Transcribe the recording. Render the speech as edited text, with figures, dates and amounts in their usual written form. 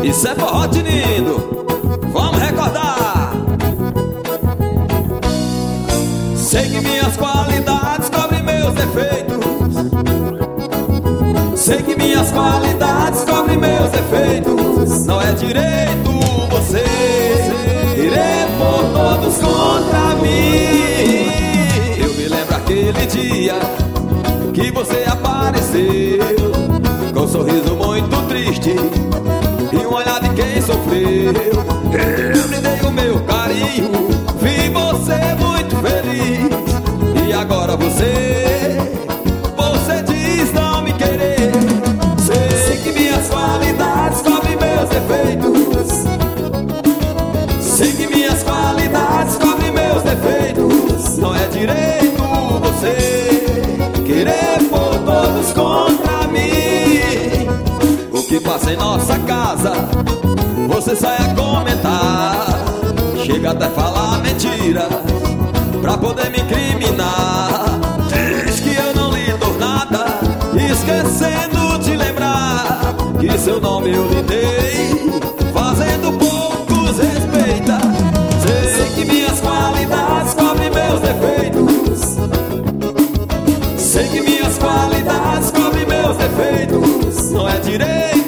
Isso é forró tinindo, vamos recordar. Sei que minhas qualidades cobrem meus defeitos. Sei que minhas qualidades cobrem meus defeitos. Não é direito você querer pôr todos contra mim. Eu me lembro aquele dia que você apareceu com um sorriso muito triste e um olhar de quem sofreu. Eu lhe dei o meu carinho, vi você muito feliz. E agora você diz não me querer. Sei que minhas qualidades cobrem meus defeitos. Sei que minhas qualidades cobrem meus defeitos. Não é direito você querer pôr todos contra mim. O que passa em nossa casa você sai a comentar, chega até falar mentira pra poder me incriminar. Diz que eu não lhe dou nada, esquecendo de lembrar que seu nome eu lhe dei, fazendo poucos respeita. Sei que minhas qualidades cobrem meus defeitos. Sei que minhas qualidades cobrem meus defeitos. Não é direito